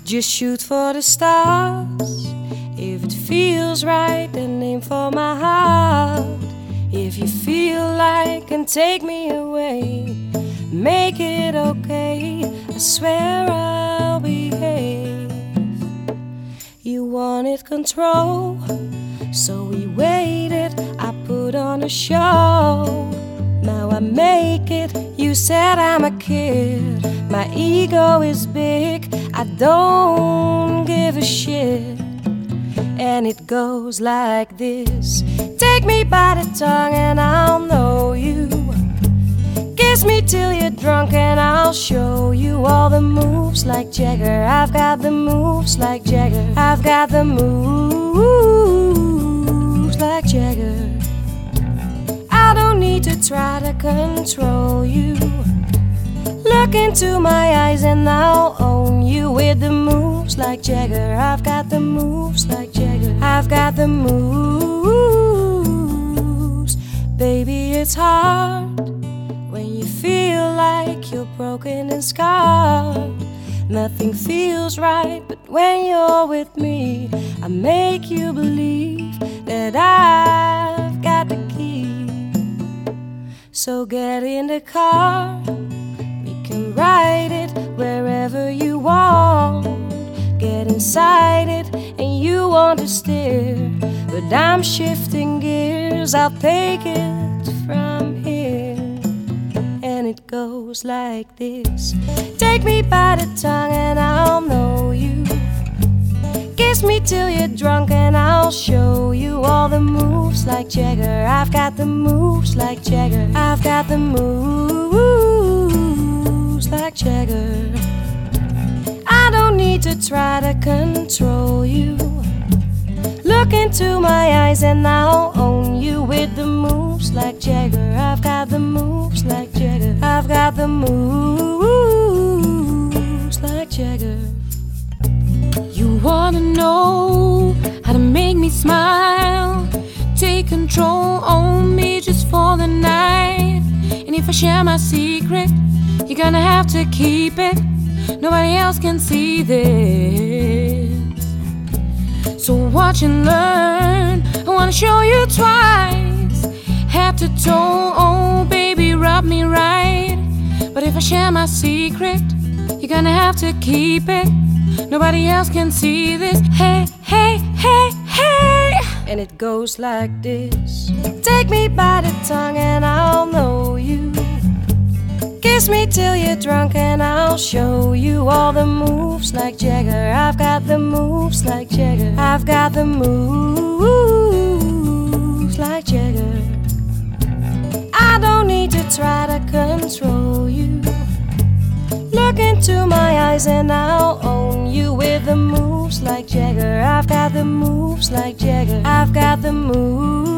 Just shoot for the stars. If it feels right, then aim for my heart. If you feel like and take me away, make it okay. I swear I'll behave. You wanted control, so we waited. I put on a show. Now I make it. You said I'm a kid. My ego is big. I don't give a shit. And it goes like this. Take me by the tongue and I'll know you. Kiss me till you're drunk and I'll show you all the moves like Jagger. I've got the moves like Jagger. I've got the moves like Jagger. I don't need to try to control you. Look into my eyes and I'll own you with the moves like Jagger. I've got the moves like Jagger. I've got the moves. Baby, it's hard when you feel like you're broken and scarred. Nothing feels right, but when you're with me, I make you believe that I've got the key. So get in the car, we can ride it wherever you want. Get inside it and you want to steer, but I'm shifting gears. I'll take it from here. And it goes like this. Take me by the tongue and I'll know you. Kiss me till you're drunk and I'll show you all the moves like Jagger. I've got the moves like Jagger. I've got the moves like Jagger. I don't need to try to control you. Look into my eyes and I'll own you with the moves like Jagger. I've got the moves like Jagger. I've got the moves like Jagger. You wanna know how to make me smile, take control on me just for the night. And if I share my secret, you're gonna have to keep it. Nobody else can see this. So watch and learn. I wanna show you twice, head to toe. Oh baby, rub me right. But if I share my secret, you're gonna have to keep it. Nobody else can see this. Hey, hey, hey, hey. And it goes like this. Take me by the tongue and I'll know you. Kiss me till you're drunk and I'll show you all the moves like Jagger. I've got the moves like Jagger. I've got the moves like Jagger. I don't need to try to control you. Look into my eyes and I'll own you with the moves like Jagger. I've got the moves like Jagger. I've got the moves